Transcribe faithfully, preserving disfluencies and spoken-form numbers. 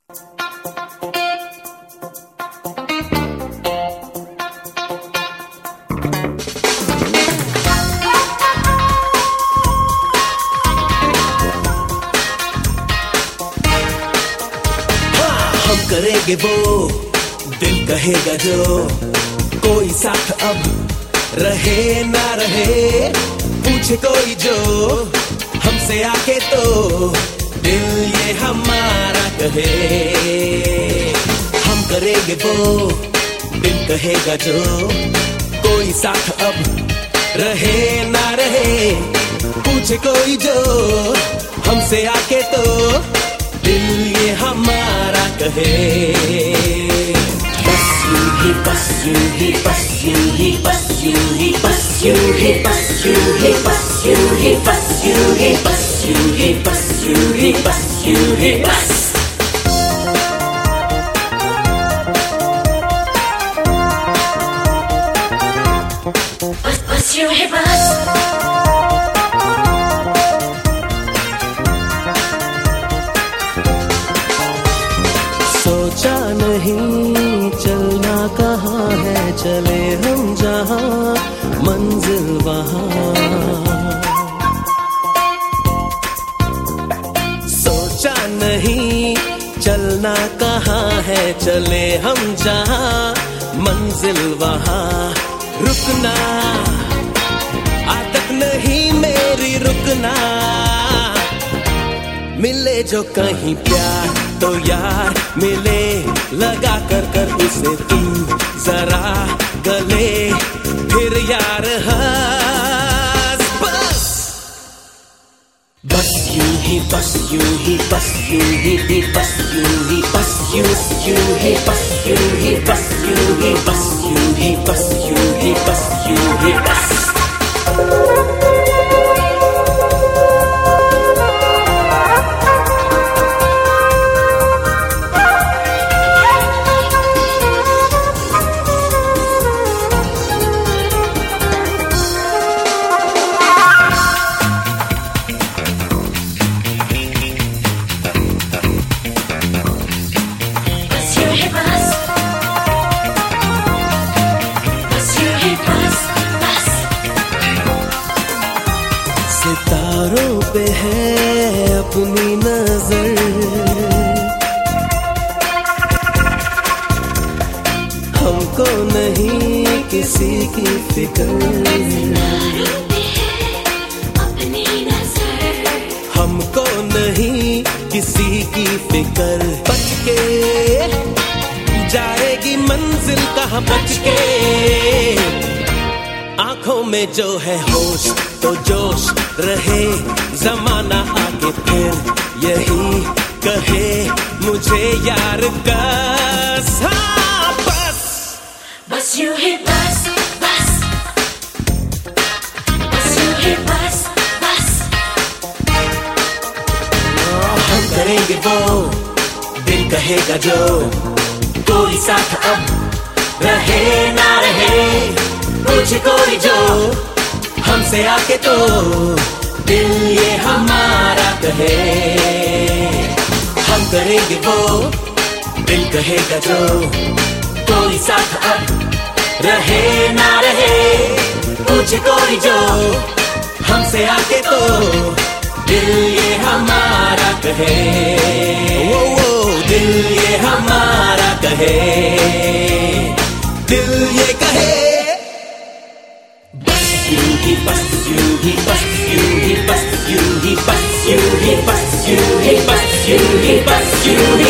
हम करेंगे वो दिल कहेगा जो, कोई साथ अब रहे ना रहे, पूछे कोई जो हमसे आके तो दिल ये हमारा कहे। हम करेंगे वो दिल कहेगा जो, कोई साथ अब रहे ना रहे, पूछे कोई जो हमसे आके तो दिल ये हमारा कहे। बस यूं ही बस यूं ही बस यूं ही बस यूं ही बस यूं ही बस यूं ही बस यूं ही बस यूं ही बस यूं ही बस यूं ही बस यूं ही बस बस बस यूं ही बस। सोचा नहीं चलना कहाँ है, चले हम जहाँ मंजिल वहाँ। सोचा नहीं चलना कहाँ है, चले हम जहाँ मंजिल वहाँ। रुकना आदत नहीं मेरी रुकना, मिले जो कहीं प्यार तो यार मिले, लगा कर कर उसे तू जरा गले, फिर यार हंस बस। बस यूं ही बस यूं ही बस यूं ही बस यूं ही बस यूं यूं ही बस यूं ही बस यूं ही बस यूं ही बस यूं ही बस यूं ही बस। सितारों पे है अपनी नजर, हमको नहीं किसी की फिक्र। हमको नहीं किसी की फिक्र, बच के जाएगी मंजिल कहाँ बच के। आंखों में जो है होश तो जोश रहे, जमाना आगे फिर यही कहे मुझे यार बस। हाँ बस बस यूं ही बस बस बस यूं ही बस बस। हम करेंगे वो दिल कहेगा जो, कोई साथ अब रहे ना रहे, पूछे कोई जो हमसे आके तो दिल ये हमारा कहे। हम करेंगे वो दिल कहेगा जो, कोई साथ अब रहे ना रहे, पूछे कोई जो हमसे आके तो दिल ये हमारा कहे। वो वो दिल ये हमारा कहे, दिल ये कहे। यूं ही बस यूं ही बस यूं ही बस यूं ही बस यूं ही बस यूं ही बस यूं ही बस यूं ही